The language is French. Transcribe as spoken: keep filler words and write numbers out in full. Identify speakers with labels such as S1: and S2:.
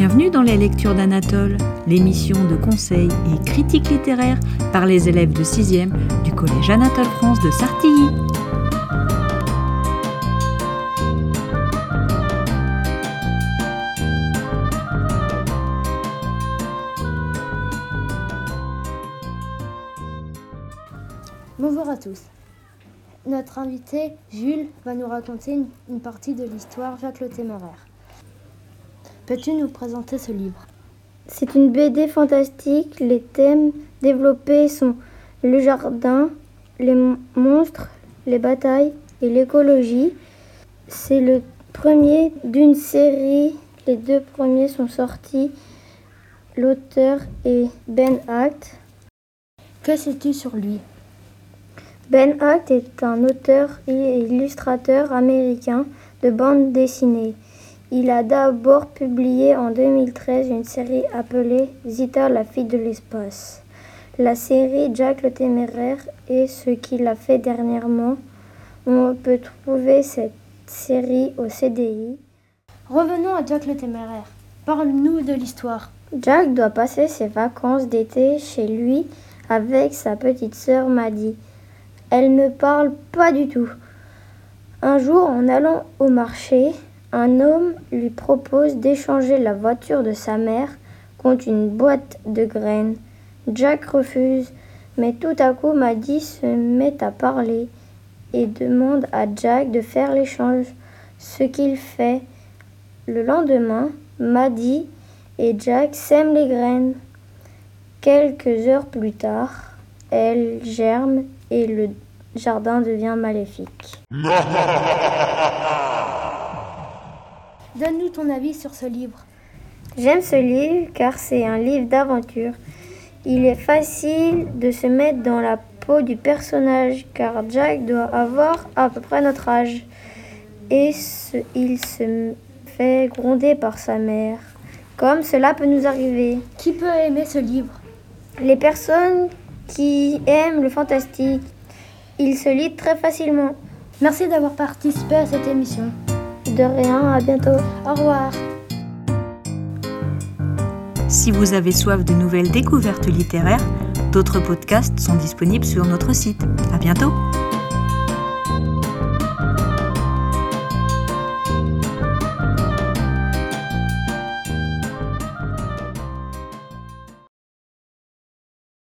S1: Bienvenue dans les lectures d'Anatole, l'émission de conseils et critiques littéraires par les élèves de sixième du collège Anatole France de Sartilly.
S2: Bonjour à tous. Notre invité, Jules, va nous raconter une, une partie de l'histoire Jacques le Téméraire. Peux-tu nous présenter ce livre ?
S3: C'est une B D fantastique. Les thèmes développés sont le jardin, les monstres, les batailles et l'écologie. C'est le premier d'une série. Les deux premiers sont sortis. L'auteur est Ben Acht.
S2: Que sais-tu sur lui ?
S3: Ben Acht est un auteur et illustrateur américain de bande dessinée. Il a d'abord publié en deux mille treize une série appelée Zita, la fille de l'espace. La série Jacques le Téméraire est ce qu'il a fait dernièrement. On peut trouver cette série au C D I.
S2: Revenons à Jacques le Téméraire. Parle-nous de l'histoire.
S3: Jack doit passer ses vacances d'été chez lui avec sa petite sœur Maddie. Elle ne parle pas du tout. Un jour, en allant au marché, un homme lui propose d'échanger la voiture de sa mère contre une boîte de graines. Jack refuse, mais tout à coup, Maddie se met à parler et demande à Jack de faire l'échange, ce qu'il fait. Le lendemain, Maddie et Jack sèment les graines. Quelques heures plus tard, elles germent et le jardin devient maléfique.
S2: Donne-nous ton avis sur ce livre.
S3: J'aime ce livre car c'est un livre d'aventure. Il est facile de se mettre dans la peau du personnage car Jack doit avoir à peu près notre âge. Et ce, il se fait gronder par sa mère, comme cela peut nous arriver.
S2: Qui peut aimer ce livre ?
S3: Les personnes qui aiment le fantastique. Il se lit très facilement.
S2: Merci d'avoir participé à cette émission.
S3: De rien, à bientôt.
S2: Au revoir.
S1: Si vous avez soif de nouvelles découvertes littéraires, d'autres podcasts sont disponibles sur notre site. À bientôt.